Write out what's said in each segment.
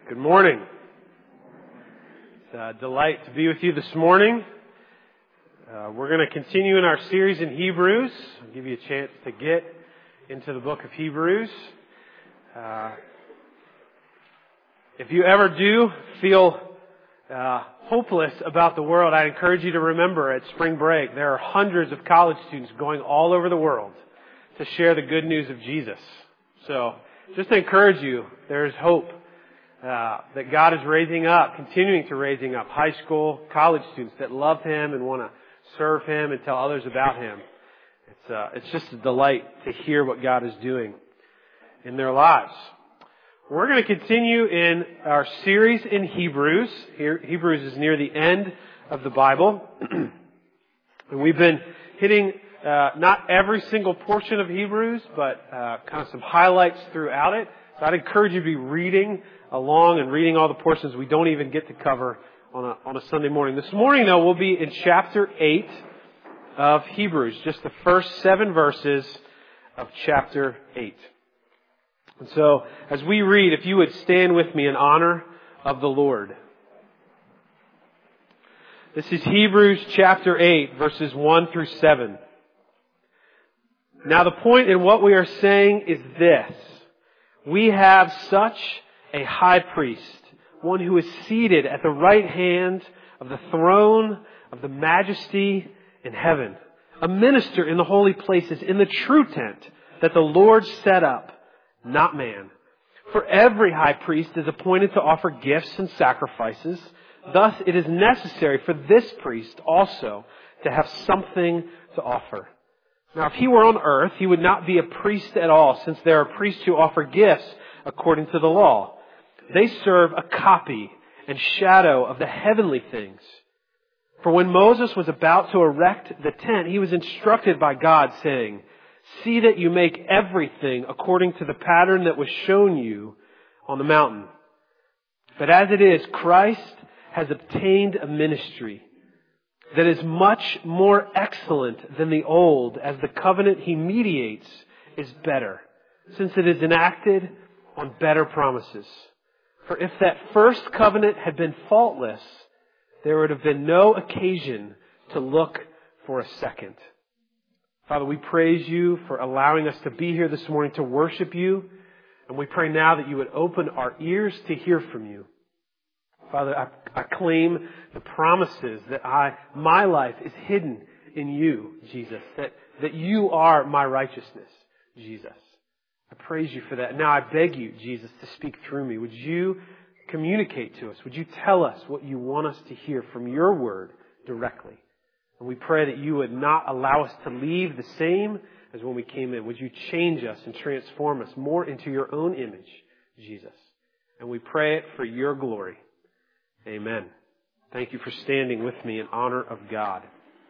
Good morning. It's a delight to be with you this morning. We're going to continue in our series in Hebrews. I'll give you a chance to get into the book of Hebrews. If you ever do feel hopeless about the world, I encourage you to remember at spring break there are hundreds of college students going all over the world to share the good news of Jesus. So just to encourage you, there's hope. That God is continuing to raising up high school, college students that love Him and want to serve Him and tell others about Him. It's just a delight to hear what God is doing in their lives. We're going to continue in our series in Hebrews. Hebrews is near the end of the Bible. And we've been hitting not every single portion of Hebrews, but kind of some highlights throughout it. So I'd encourage you to be reading along and reading all the portions we don't even get to cover on a Sunday morning. This morning, though, we'll be in chapter 8 of Hebrews, just the first 7 verses of chapter 8. And so, as we read, if you would stand with me in honor of the Lord. This is Hebrews chapter 8, verses 1 through 7. Now, the point in what we are saying is this. We have such a high priest, one who is seated at the right hand of the throne of the majesty in heaven, a minister in the holy places, in the true tent that the Lord set up, not man. For every high priest is appointed to offer gifts and sacrifices. Thus it is necessary for this priest also to have something to offer. Now, if he were on earth, he would not be a priest at all, since there are priests who offer gifts according to the law. They serve a copy and shadow of the heavenly things. For when Moses was about to erect the tent, he was instructed by God, saying, "See that you make everything according to the pattern that was shown you on the mountain." But as it is, Christ has obtained a ministry that is much more excellent than the old, as the covenant He mediates is better, since it is enacted on better promises. For if that first covenant had been faultless, there would have been no occasion to look for a second. Father, we praise You for allowing us to be here this morning to worship You, and we pray now that You would open our ears to hear from You. Father, I claim the promises that my life is hidden in You, Jesus, that You are my righteousness, Jesus. I praise You for that. Now I beg You, Jesus, to speak through me. Would You communicate to us? Would You tell us what You want us to hear from Your word directly? And we pray that You would not allow us to leave the same as when we came in. Would You change us and transform us more into Your own image, Jesus? And we pray it for Your glory. Amen. Thank you for standing with me in honor of God.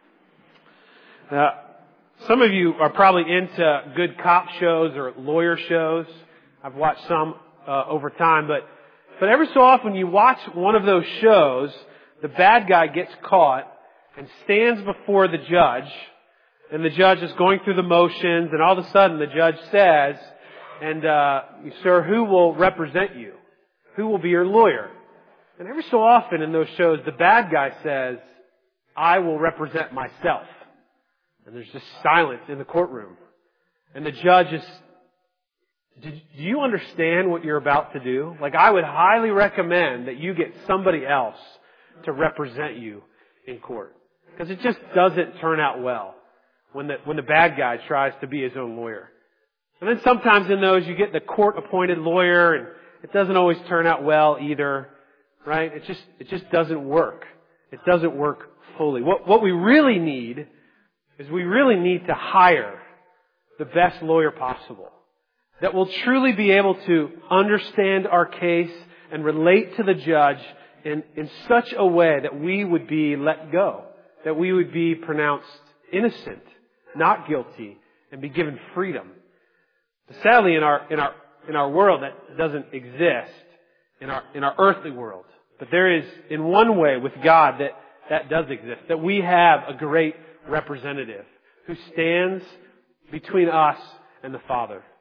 Some of you are probably into good cop shows or lawyer shows. I've watched some over time, but every so often you watch one of those shows, the bad guy gets caught and stands before the judge, and the judge is going through the motions, and all of a sudden the judge says, "And sir, who will represent you? Who will be your lawyer?" And every so often in those shows, the bad guy says, "I will represent myself." And there's just silence in the courtroom. And the judge is, "Do you understand what you're about to do? Like, I would highly recommend that you get somebody else to represent you in court. Because it just doesn't turn out well when the bad guy tries to be his own lawyer." And then sometimes in those, you get the court-appointed lawyer, and it doesn't always turn out well either. Right? It just doesn't work. It doesn't work fully. What we really need is we really need to hire the best lawyer possible that will truly be able to understand our case and relate to the judge in such a way that we would be let go, that we would be pronounced innocent, not guilty, and be given freedom. Sadly, in our world, that doesn't exist in our earthly world. But there is, in one way, with God, that does exist. That we have a great representative who stands between us and the Father.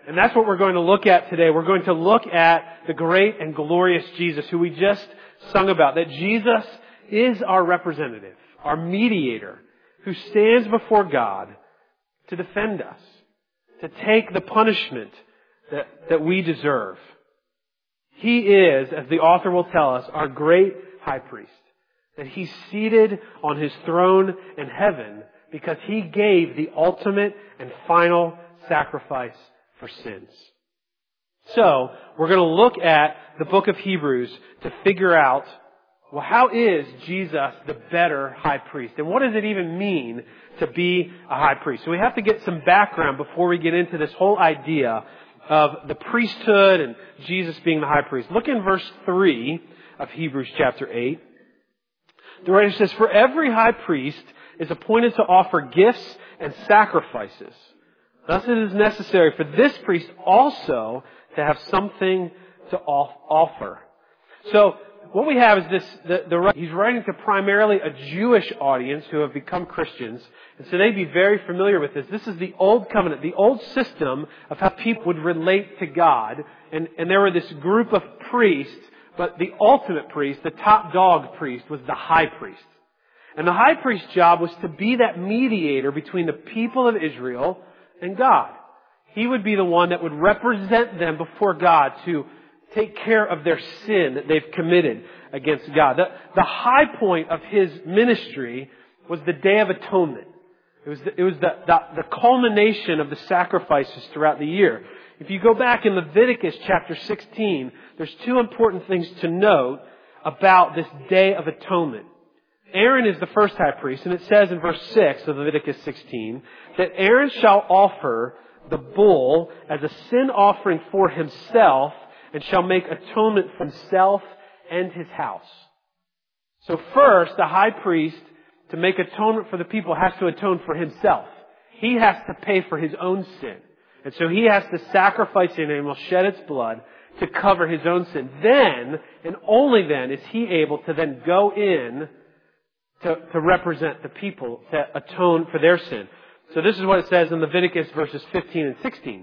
And that's what we're going to look at today. We're going to look at the great and glorious Jesus, who we just sung about. That Jesus is our representative, our mediator, who stands before God to defend us, to take the punishment that we deserve. He is, as the author will tell us, our great high priest. That He's seated on His throne in heaven because He gave the ultimate and final sacrifice for sins. So, we're going to look at the book of Hebrews to figure out, well, how is Jesus the better high priest? And what does it even mean to be a high priest? So we have to get some background before we get into this whole idea of the priesthood and Jesus being the high priest. Look in verse 3 of Hebrews chapter 8. The writer says, "For every high priest is appointed to offer gifts and sacrifices. Thus it is necessary for this priest also to have something to offer." So what we have is this, he's writing to primarily a Jewish audience who have become Christians. And so they'd be very familiar with this. This is the old covenant, the old system of how people would relate to God. And there were this group of priests, but the ultimate priest, the top dog priest, was the high priest. And the high priest's job was to be that mediator between the people of Israel and God. He would be the one that would represent them before God to take care of their sin that they've committed against God. The high point of His ministry was the Day of Atonement. It was the culmination of the sacrifices throughout the year. If you go back in Leviticus chapter 16, there's two important things to note about this Day of Atonement. Aaron is the first high priest, and it says in verse 6 of Leviticus 16 that Aaron shall offer the bull as a sin offering for himself and shall make atonement for himself and his house. So first, the high priest, to make atonement for the people, has to atone for himself. He has to pay for his own sin. And so he has to sacrifice an animal, shed its blood, to cover his own sin. Then, and only then, is he able to then go in to represent the people, to atone for their sin. So this is what it says in Leviticus verses 15 and 16.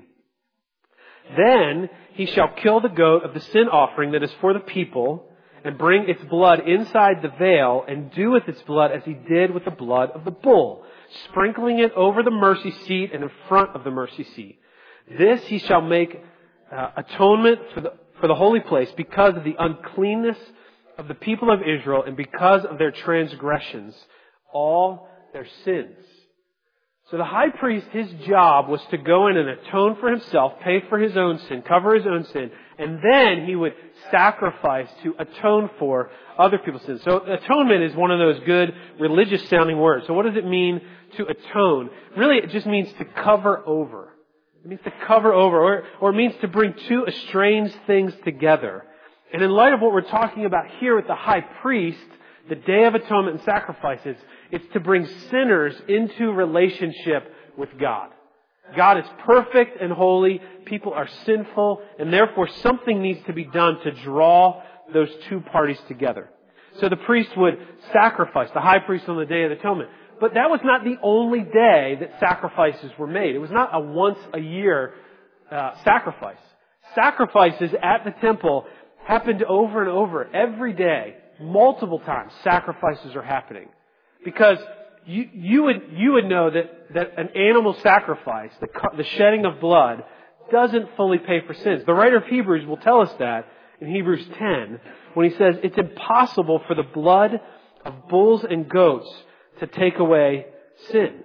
"Then he shall kill the goat of the sin offering that is for the people, and bring its blood inside the veil, and do with its blood as he did with the blood of the bull, sprinkling it over the mercy seat and in front of the mercy seat. This he shall make atonement for the holy place because of the uncleanness of the people of Israel and because of their transgressions, all their sins." So the high priest, his job was to go in and atone for himself, pay for his own sin, cover his own sin, and then he would sacrifice to atone for other people's sins. So atonement is one of those good religious sounding words. So what does it mean to atone? Really, it just means to cover over. It means to cover over, or it means to bring two estranged things together. And in light of what we're talking about here with the high priest, the Day of Atonement and sacrifices, it's to bring sinners into relationship with God. God is perfect and holy. People are sinful, and therefore something needs to be done to draw those two parties together. So the priest would sacrifice, the high priest on the Day of Atonement. But that was not the only day that sacrifices were made. It was not a once a year sacrifice. Sacrifices at the temple happened over and over every day. Multiple times sacrifices are happening. Because you would know that an animal sacrifice, the shedding of blood, doesn't fully pay for sins. The writer of Hebrews will tell us that in Hebrews 10 when he says it's impossible for the blood of bulls and goats to take away sin.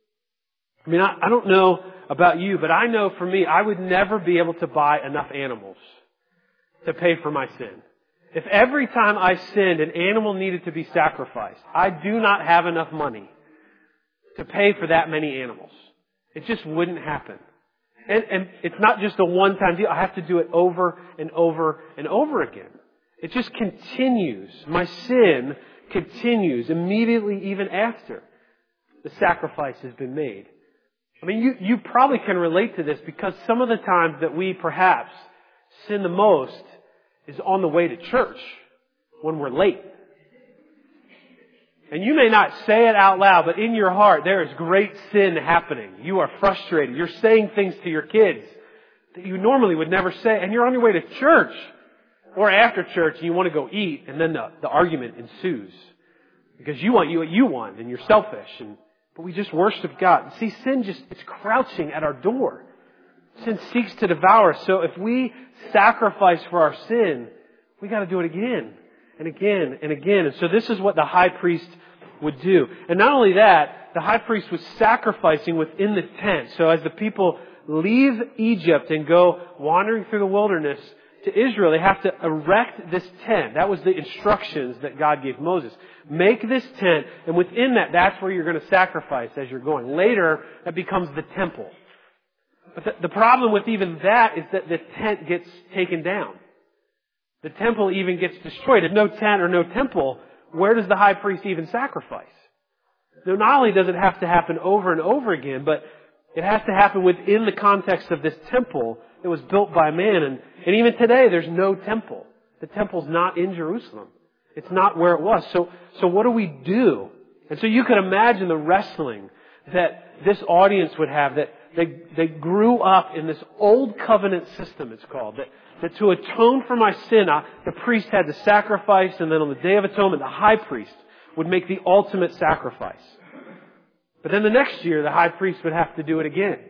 I mean, I don't know about you, but I know for me, I would never be able to buy enough animals to pay for my sin. If every time I sinned, an animal needed to be sacrificed, I do not have enough money to pay for that many animals. It just wouldn't happen. And it's not just a one-time deal. I have to do it over and over and over again. It just continues. My sin continues immediately even after the sacrifice has been made. I mean, you probably can relate to this because some of the times that we perhaps sin the most is on the way to church when we're late. And you may not say it out loud, but in your heart there is great sin happening. You are frustrated. You're saying things to your kids that you normally would never say, and you're on your way to church or after church and you want to go eat, and then the argument ensues because you want what you want and you're selfish. But we just worship God. See, sin it's crouching at our door. Sin seeks to devour us. So if we sacrifice for our sin, we got to do it again and again and again. And so this is what the high priest would do. And not only that, the high priest was sacrificing within the tent. So as the people leave Egypt and go wandering through the wilderness to Israel, they have to erect this tent. That was the instructions that God gave Moses. Make this tent, and within that, that's where you're going to sacrifice as you're going. Later, that becomes the temple. But the problem with even that is that the tent gets taken down. The temple even gets destroyed. If no tent or no temple, where does the high priest even sacrifice? So not only does it have to happen over and over again, but it has to happen within the context of this temple that was built by man. And even today, there's no temple. The temple's not in Jerusalem. It's not where it was. So what do we do? And so you can imagine the wrestling that this audience would have, that they grew up in this old covenant system, it's called, that to atone for my sin, the priest had to sacrifice, and then on the Day of Atonement, the high priest would make the ultimate sacrifice. But then the next year, the high priest would have to do it again.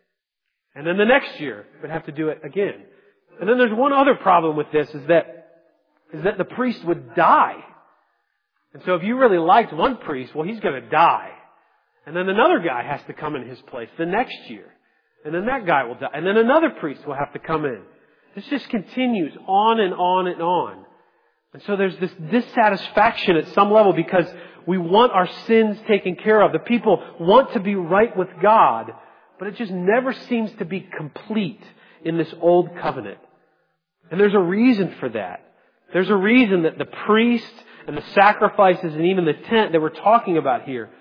And then the next year would have to do it again. And then there's one other problem with this, is that the priest would die. And so if you really liked one priest, well, he's going to die. And then another guy has to come in his place the next year. And then that guy will die. And then another priest will have to come in. This just continues on and on and on. And so there's this dissatisfaction at some level because we want our sins taken care of. The people want to be right with God, but it just never seems to be complete in this old covenant. And there's a reason for that. There's a reason that the priest and the sacrifices and even the tent that we're talking about here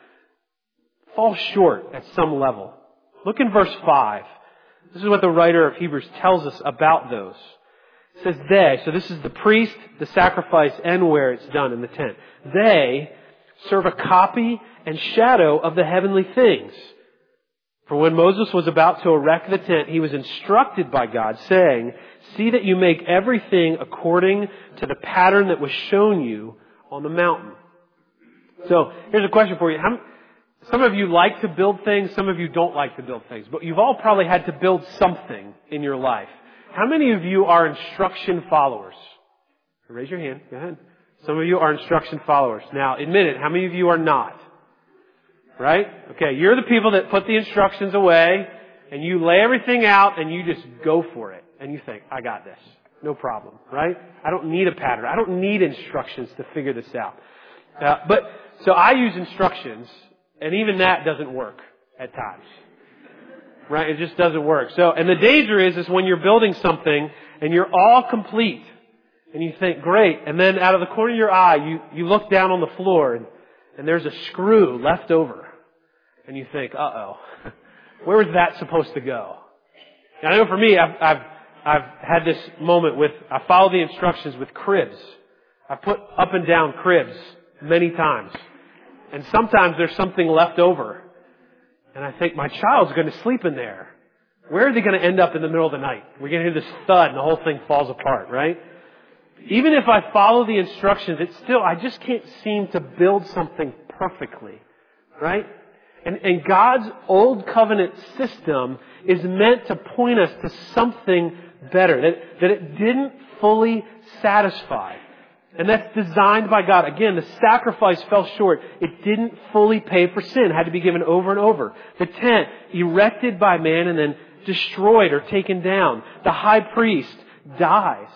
fall short at some level. Look in verse 5. This is what the writer of Hebrews tells us about those. It says they, so this is the priest, the sacrifice, and where it's done in the tent. They serve a copy and shadow of the heavenly things. For when Moses was about to erect the tent, he was instructed by God, saying, see that you make everything according to the pattern that was shown you on the mountain. So, here's a question for you. Some of you like to build things, some of you don't like to build things, but you've all probably had to build something in your life. How many of you are instruction followers? Raise your hand. Go ahead. Some of you are instruction followers. Now, admit it. How many of you are not? Right? Okay, you're the people that put the instructions away and you lay everything out and you just go for it. And you think, I got this. No problem. Right? I don't need a pattern. I don't need instructions to figure this out. So I use instructions, and even that doesn't work at times. Right? It just doesn't work. So, and the danger is when you're building something and you're all complete and you think, great. And then out of the corner of your eye, you look down on the floor and there's a screw left over. And you think, uh-oh, where was that supposed to go? And I know for me, I've had this moment I follow the instructions with cribs. I put up and down cribs many times. And sometimes there's something left over. And I think, my child's going to sleep in there. Where are they going to end up in the middle of the night? We're going to hear this thud and the whole thing falls apart, right? Even if I follow the instructions, I just can't seem to build something perfectly, right? And God's old covenant system is meant to point us to something better, that it didn't fully satisfy. And that's designed by God. Again, the sacrifice fell short. It didn't fully pay for sin. It had to be given over and over. The tent, erected by man and then destroyed or taken down. The high priest dies.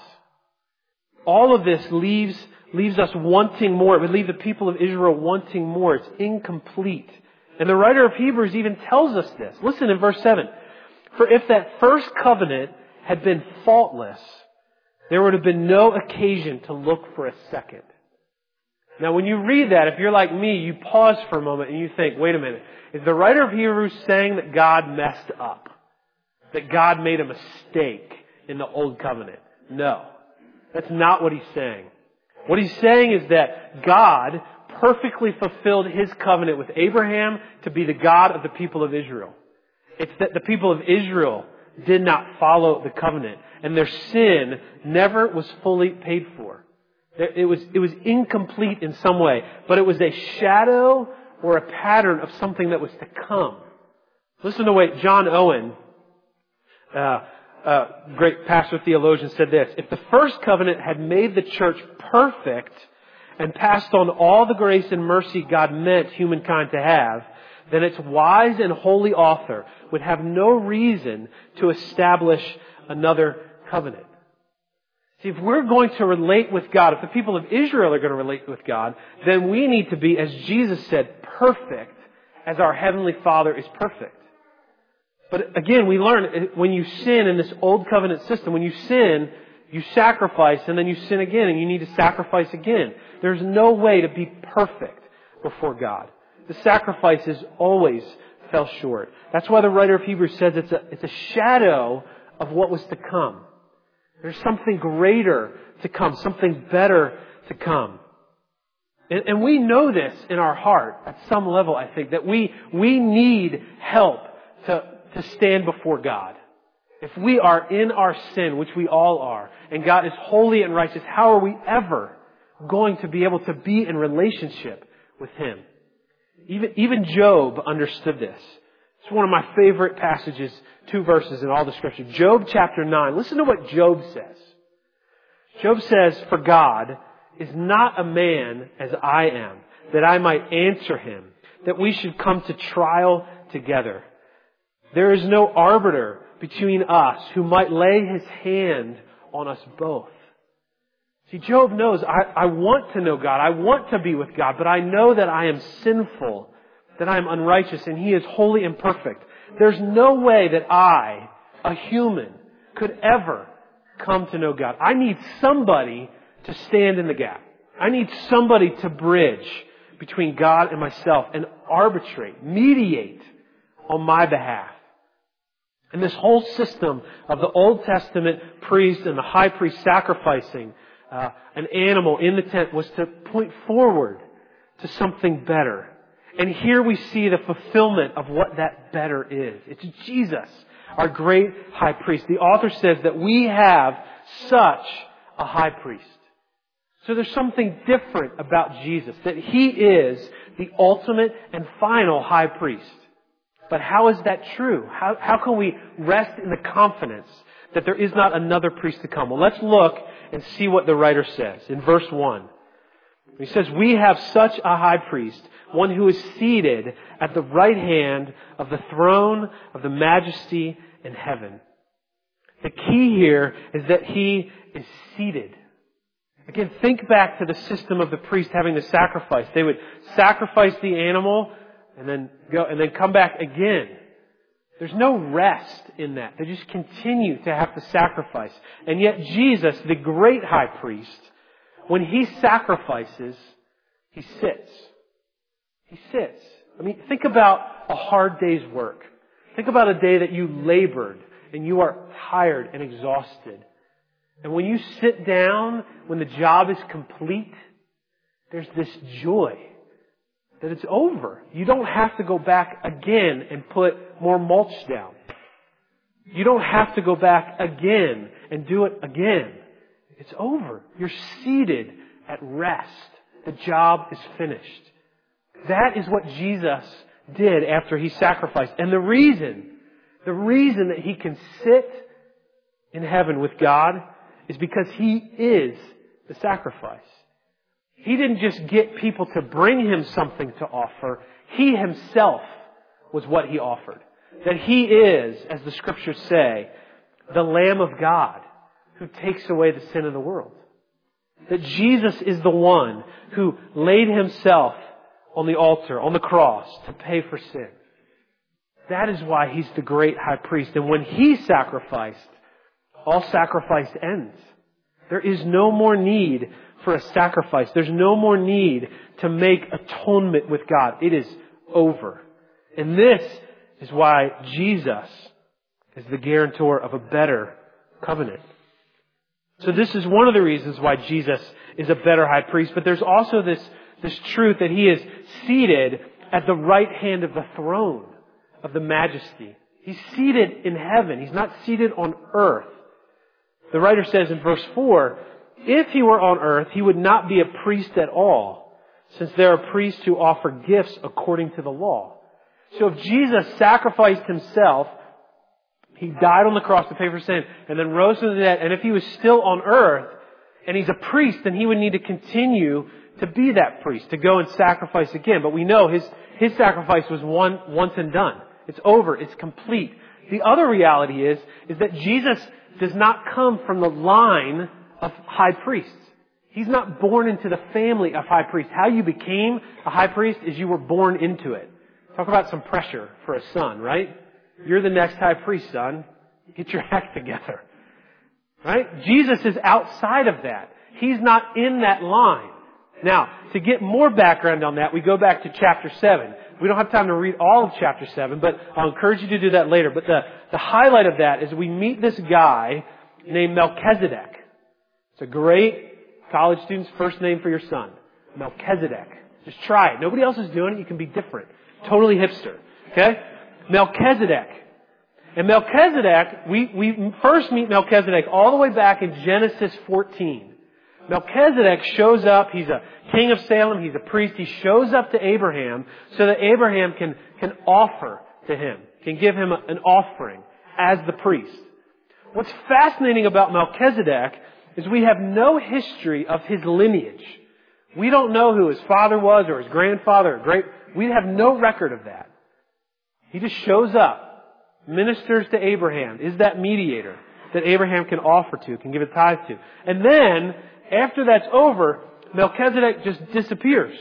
All of this leaves us wanting more. It would leave the people of Israel wanting more. It's incomplete. And the writer of Hebrews even tells us this. Listen in verse 7. For if that first covenant had been faultless, there would have been no occasion to look for a second. Now when you read that, if you're like me, you pause for a moment and you think, wait a minute, is the writer of Hebrews saying that God messed up? That God made a mistake in the old covenant? No. That's not what he's saying. What he's saying is that God perfectly fulfilled his covenant with Abraham to be the God of the people of Israel. It's that the people of Israel did not follow the covenant, and their sin never was fully paid for. It was incomplete in some way, but it was a shadow or a pattern of something that was to come. Listen to what John Owen, great pastor theologian, said this: if the first covenant had made the church perfect and passed on all the grace and mercy God meant humankind to have, then its wise and holy author would have no reason to establish another covenant. See, if we're going to relate with God, if the people of Israel are going to relate with God, then we need to be, as Jesus said, perfect as our Heavenly Father is perfect. But again, we learn when you sin in this old covenant system, when you sin, you sacrifice and then you sin again and you need to sacrifice again. There's no way to be perfect before God. The sacrifices always fell short. That's why the writer of Hebrews says it's a shadow of what was to come. There's something greater to come, something better to come. And we know this in our heart at some level, I think, that we need help to stand before God. If we are in our sin, which we all are, and God is holy and righteous, how are we ever going to be able to be in relationship with Him? Even Job understood this. It's one of my favorite passages, 2 verses in all the Scripture. Job chapter 9. Listen to what Job says. Job says, "For God is not a man as I am, that I might answer him, that we should come to trial together. There is no arbiter between us who might lay his hand on us both." See, Job knows, I want to know God. I want to be with God, but I know that I am sinful, that I am unrighteous, and He is holy and perfect. There's no way that I, a human, could ever come to know God. I need somebody to stand in the gap. I need somebody to bridge between God and myself and arbitrate, mediate on my behalf. And this whole system of the Old Testament priest and the high priest sacrificing an animal in the tent was to point forward to something better. And here we see the fulfillment of what that better is. It's Jesus, our great high priest. The author says that we have such a high priest. So there's something different about Jesus, that He is the ultimate and final high priest. But how is that true? How can we rest in the confidence that there is not another priest to come? Well, let's look and see what the writer says in verse 1. He says, "We have such a high priest, one who is seated at the right hand of the throne of the majesty in heaven." The key here is that He is seated. Again, think back to the system of the priest having to sacrifice. They would sacrifice the animal and then go and then come back again. There's no rest in that. They just continue to have to sacrifice. And yet Jesus, the great high priest, when He sacrifices, He sits. He sits. I mean, think about a hard day's work. Think about a day that you labored and you are tired and exhausted. And when you sit down, when the job is complete, there's this joy that it's over. You don't have to go back again and put more mulch down. You don't have to go back again and do it again. It's over. You're seated at rest. The job is finished. That is what Jesus did after He sacrificed. And the reason that He can sit in heaven with God is because He is the sacrifice. He didn't just get people to bring Him something to offer. He Himself was what He offered. That He is, as the Scriptures say, the Lamb of God who takes away the sin of the world. That Jesus is the one who laid Himself on the altar, on the cross, to pay for sin. That is why He's the great high priest. And when He sacrificed, all sacrifice ends. There is no more need for a sacrifice. There's no more need to make atonement with God. It is over. And this is why Jesus is the guarantor of a better covenant. So this is one of the reasons why Jesus is a better high priest. But there's also this truth that He is seated at the right hand of the throne of the majesty He's seated in heaven. He's not seated on earth. The writer says in verse 4, if He were on earth, He would not be a priest at all, since there are priests who offer gifts according to the law. So if Jesus sacrificed Himself, He died on the cross to pay for sin, and then rose from the dead, and if He was still on earth, and He's a priest, then He would need to continue to be that priest, to go and sacrifice again. But we know His sacrifice was once and done. It's over. It's complete. The other reality is that Jesus does not come from the line of high priests. He's not born into the family of high priests. How you became a high priest is you were born into it. Talk about some pressure for a son, right? You're the next high priest, son. Get your act together. Right? Jesus is outside of that. He's not in that line. Now, to get more background on that, we go back to chapter 7. We don't have time to read all of chapter 7, but I'll encourage you to do that later. But the highlight of that is we meet this guy named Melchizedek. It's a great college student's first name for your son. Melchizedek. Just try it. Nobody else is doing it. You can be different. Totally hipster. Okay? Melchizedek. And Melchizedek, we first meet Melchizedek all the way back in Genesis 14. Melchizedek shows up. He's a king of Salem. He's a priest. He shows up to Abraham so that Abraham can offer to him, can give him an offering as the priest. What's fascinating about Melchizedek is we have no history of his lineage. We don't know who his father was or his grandfather or we have no record of that. He just shows up, ministers to Abraham, is that mediator that Abraham can offer to, can give a tithe to. And then, after that's over, Melchizedek just disappears.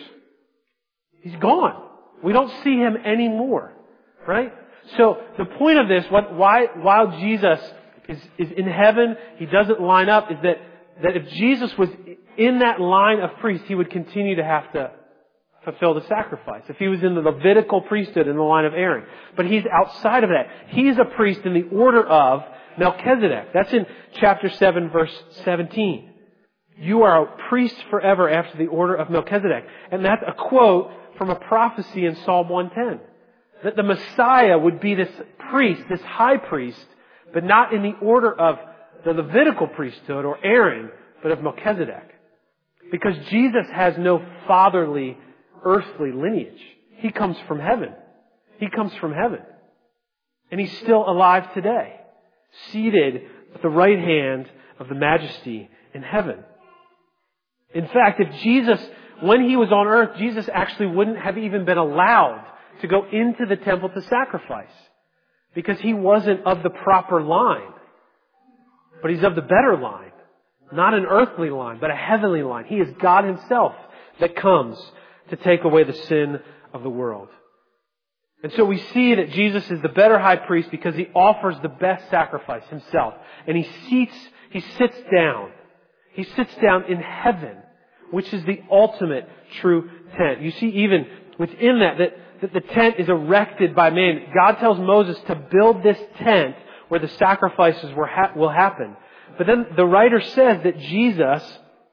He's gone. We don't see him anymore. Right? So, the point of this, while Jesus is in heaven, He doesn't line up, is that if Jesus was in that line of priests, He would continue to have to fulfill the sacrifice. If He was in the Levitical priesthood in the line of Aaron. But He's outside of that. He's a priest in the order of Melchizedek. That's in chapter 7, verse 17. You are a priest forever after the order of Melchizedek. And that's a quote from a prophecy in Psalm 110. That the Messiah would be this priest, this high priest, but not in the order of the Levitical priesthood or Aaron, but of Melchizedek. Because Jesus has no fatherly, earthly lineage. He comes from heaven. He comes from heaven. And He's still alive today, seated at the right hand of the Majesty in heaven. In fact, if Jesus, when He was on earth, Jesus actually wouldn't have even been allowed to go into the temple to sacrifice. Because He wasn't of the proper line. But He's of the better line. Not an earthly line, but a heavenly line. He is God Himself that comes to take away the sin of the world. And so we see that Jesus is the better high priest because He offers the best sacrifice Himself. And He sits down. He sits down in heaven, which is the ultimate true tent. You see even within that the tent is erected by man. God tells Moses to build this tent where the sacrifices will happen. But then the writer says that Jesus,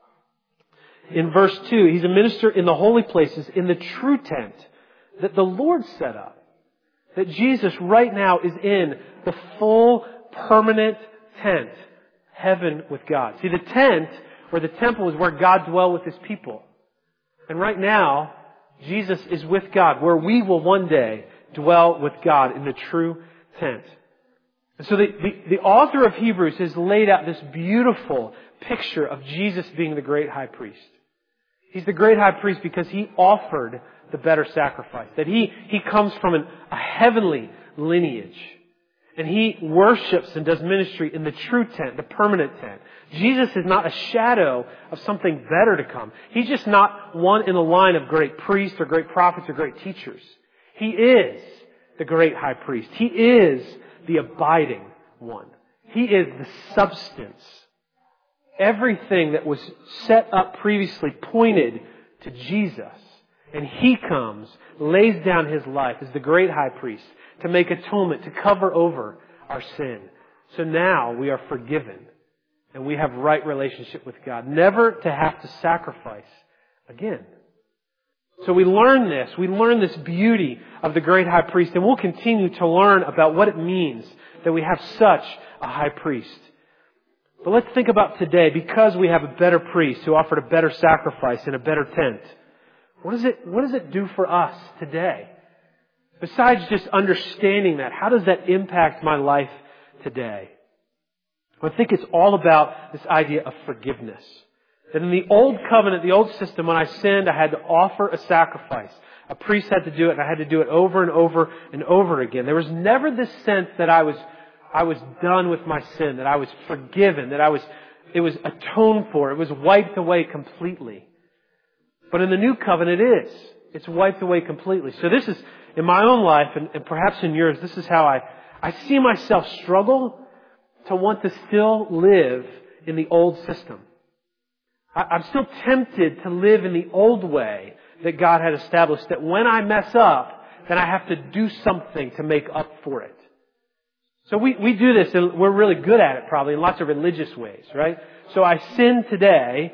in verse 2, He's a minister in the holy places, in the true tent that the Lord set up. That Jesus right now is in the full permanent tent, heaven with God. See, the tent or the temple is where God dwells with His people. And right now, Jesus is with God, where we will one day dwell with God in the true tent. And so the author of Hebrews has laid out this beautiful picture of Jesus being the great high priest. He's the great high priest because He offered the better sacrifice. That He comes from a heavenly lineage. And He worships and does ministry in the true tent, the permanent tent. Jesus is not a shadow of something better to come. He's just not one in the line of great priests or great prophets or great teachers. He is the great high priest. He is the abiding one. He is the substance. Everything that was set up previously pointed to Jesus. And He comes, lays down His life as the great high priest to make atonement, to cover over our sin. So now we are forgiven and we have right relationship with God. Never to have to sacrifice again. So we learn this. We learn this beauty of the great high priest, and we'll continue to learn about what it means that we have such a high priest. But let's think about today, because we have a better priest who offered a better sacrifice in a better tent. What does it do for us today? Besides just understanding that, how does that impact my life today? I think it's all about this idea of forgiveness. That in the old covenant, the old system, when I sinned, I had to offer a sacrifice. A priest had to do it, and I had to do it over and over and over again. There was never this sense that I was done with my sin, that I was forgiven, that it was atoned for, it was wiped away completely. But in the new covenant, it is. It's wiped away completely. So this is, in my own life, and perhaps in yours, this is how I see myself struggle to want to still live in the old system. I'm still tempted to live in the old way that God had established, that when I mess up, then I have to do something to make up for it. So we do this, and we're really good at it probably in lots of religious ways, right? So I sin today.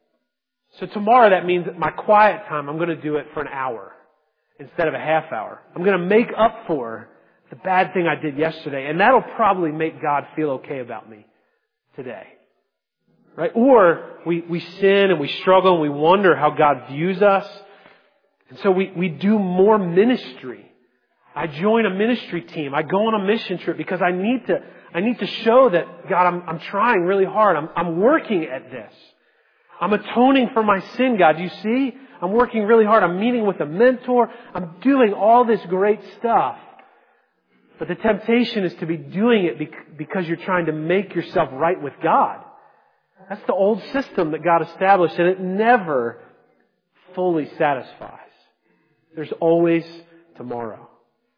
So tomorrow that means that my quiet time, I'm going to do it for an hour instead of a half hour. I'm going to make up for the bad thing I did yesterday, and that'll probably make God feel okay about me today. Right? Or we sin and we struggle and we wonder how God views us. And so we do more ministry. I join a ministry team. I go on a mission trip because I need to show that, God, I'm trying really hard. I'm working at this. I'm atoning for my sin, God. Do you see? I'm working really hard. I'm meeting with a mentor. I'm doing all this great stuff. But the temptation is to be doing it because you're trying to make yourself right with God. That's the old system that God established, and it never fully satisfies. There's always tomorrow.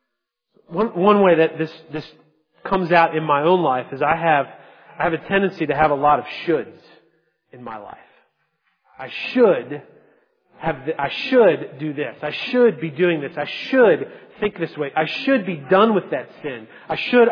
One way that this comes out in my own life is I have a tendency to have a lot of shoulds in my life. I should do this. I should be doing this. I should think this way. I should be done with that sin. I should.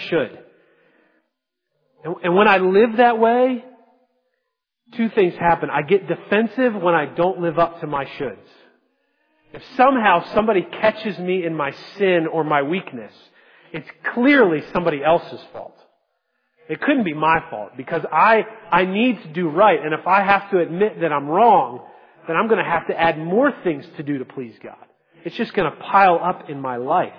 And when I live that way, two things happen. I get defensive when I don't live up to my shoulds. If somehow somebody catches me in my sin or my weakness, it's clearly somebody else's fault. It couldn't be my fault because I need to do right. And if I have to admit that I'm wrong, then I'm going to have to add more things to do to please God. It's just going to pile up in my life.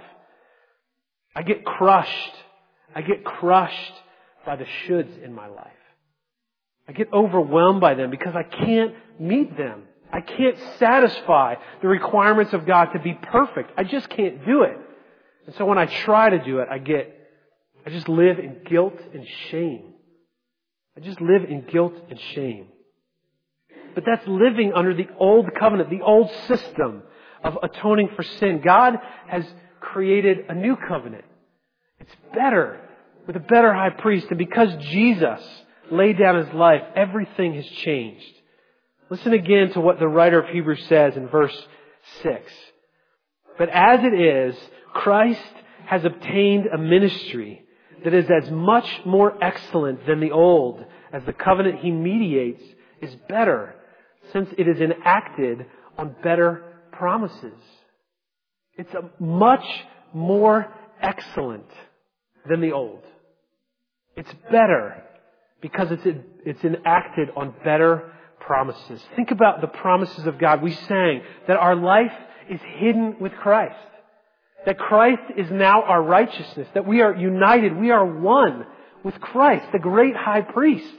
I get crushed. I get crushed by the shoulds in my life. I get overwhelmed by them because I can't meet them. I can't satisfy the requirements of God to be perfect. I just can't do it. And so when I try to do it, I just live in guilt and shame. I just live in guilt and shame. But that's living under the old covenant, the old system of atoning for sin. God has created a new covenant. It's better, with a better high priest. And because Jesus laid down His life, everything has changed. Listen again to what the writer of Hebrews says in verse 6. But as it is, Christ has obtained a ministry that is as much more excellent than the old, as the covenant He mediates is better, since it is enacted on better promises. It's a much more excellent than the old. It's better because it's enacted on better promises. Think about the promises of God. We sang that our life is hidden with Christ. That Christ is now our righteousness. That we are united. We are one with Christ, the great high priest.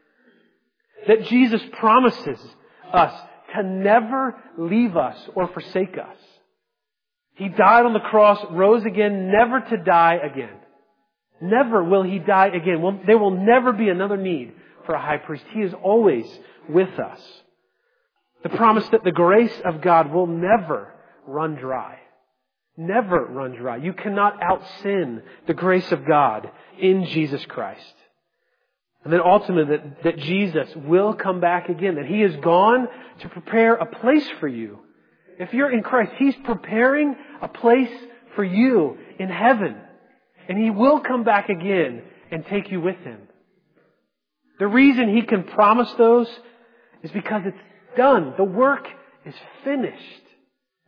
That Jesus promises us to never leave us or forsake us. He died on the cross, rose again, never to die again. Never will He die again. There will never be another need for a high priest. He is always with us. The promise that the grace of God will never run dry. Never run dry. You cannot out-sin the grace of God in Jesus Christ. And then ultimately that Jesus will come back again. That He has gone to prepare a place for you. If you're in Christ, He's preparing a place for you in heaven. And He will come back again and take you with Him. The reason He can promise those is because it's done. The work is finished.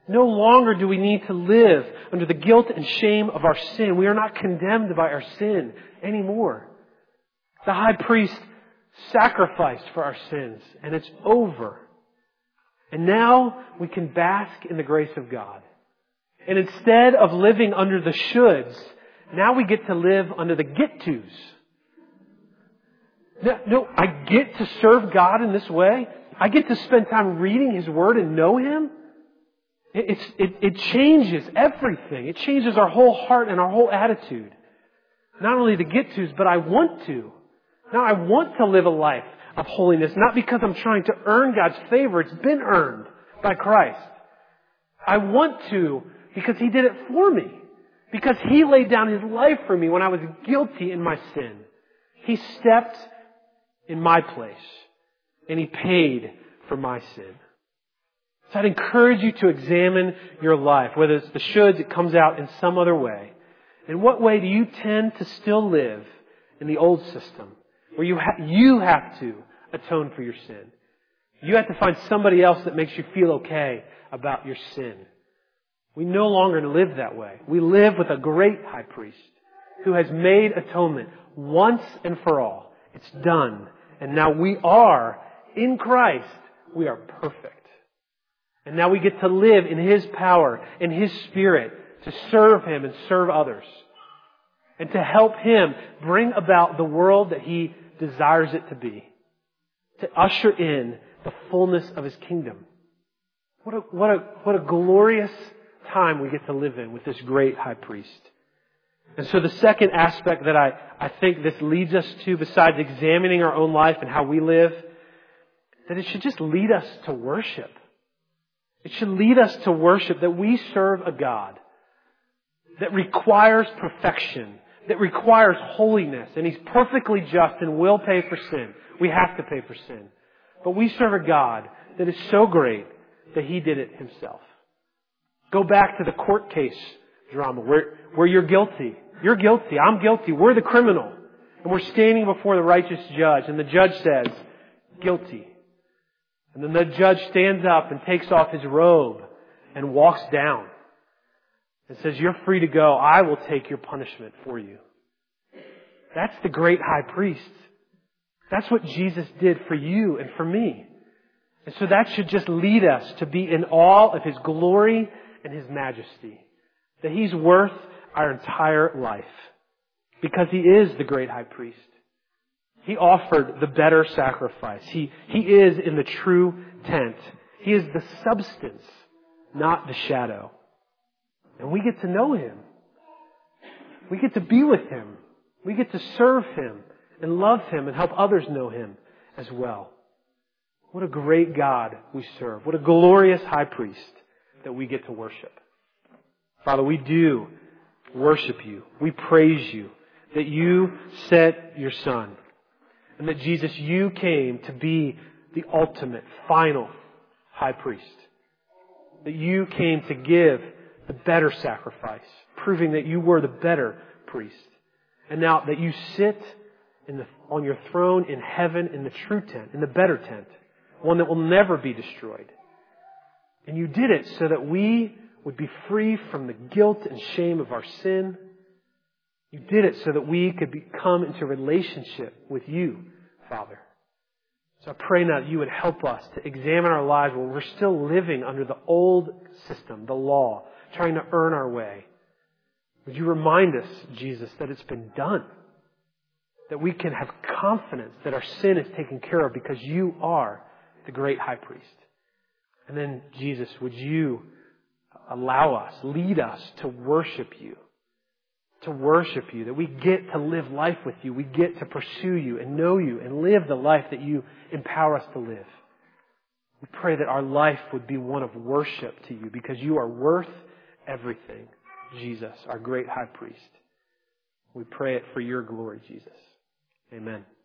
No longer do we need to live under the guilt and shame of our sin. We are not condemned by our sin anymore. The high priest sacrificed for our sins, and it's over. And now we can bask in the grace of God. And instead of living under the shoulds, now we get to live under the get-tos. No, I get to serve God in this way. I get to spend time reading His Word and know Him. It changes everything. It changes our whole heart and our whole attitude. Not only the get-tos, but I want to. Now I want to live a life of holiness, not because I'm trying to earn God's favor. It's been earned by Christ. I want to because He did it for me. Because He laid down His life for me when I was guilty in my sin. He stepped in my place and He paid for my sin. So I'd encourage you to examine your life, whether it's the shoulds, it comes out in some other way. In what way do you tend to still live in the old system where you have to atone for your sin? You have to find somebody else that makes you feel okay about your sin. We no longer live that way. We live with a great high priest who has made atonement once and for all. It's done. And now we are, in Christ, we are perfect. And now we get to live in His power, in His Spirit, to serve Him and serve others. And to help Him bring about the world that He desires it to be. To usher in the fullness of His kingdom. What a glorious time we get to live in with this great high priest. And so the second aspect that I think this leads us to, besides examining our own life and how we live, that it should just lead us to worship. It should lead us to worship, that we serve a God that requires perfection, that requires holiness, and He's perfectly just and will pay for sin. We have to pay for sin. But we serve a God that is so great that He did it Himself. Go back to the court case drama where you're guilty. You're guilty. I'm guilty. We're the criminal. And we're standing before the righteous judge. And the judge says, guilty. And then the judge stands up and takes off his robe and walks down and says, you're free to go. I will take your punishment for you. That's the great high priest. That's what Jesus did for you and for me. And so that should just lead us to be in awe of His glory and His majesty. That He's worth our entire life. Because He is the great high priest. He offered the better sacrifice. He is in the true tent. He is the substance, not the shadow. And we get to know Him. We get to be with Him. We get to serve Him and love Him and help others know Him as well. What a great God we serve. What a glorious high priest that we get to worship. Father, we do worship You. We praise You that You sent Your Son. And that Jesus, You came to be the ultimate, final high priest. That You came to give the better sacrifice, proving that You were the better priest. And now that You sit on Your throne in heaven in the true tent, in the better tent, one that will never be destroyed. And You did it so that we would be free from the guilt and shame of our sin. You did it so that we could come into relationship with You, Father. So I pray now that You would help us to examine our lives when we're still living under the old system, the law, trying to earn our way. Would You remind us, Jesus, that it's been done. That we can have confidence that our sin is taken care of because You are the great high priest. And then, Jesus, would You allow us, lead us to worship You. To worship You, that we get to live life with You. We get to pursue You and know You and live the life that You empower us to live. We pray that our life would be one of worship to You because You are worth everything, Jesus, our great high priest. We pray it for Your glory, Jesus. Amen.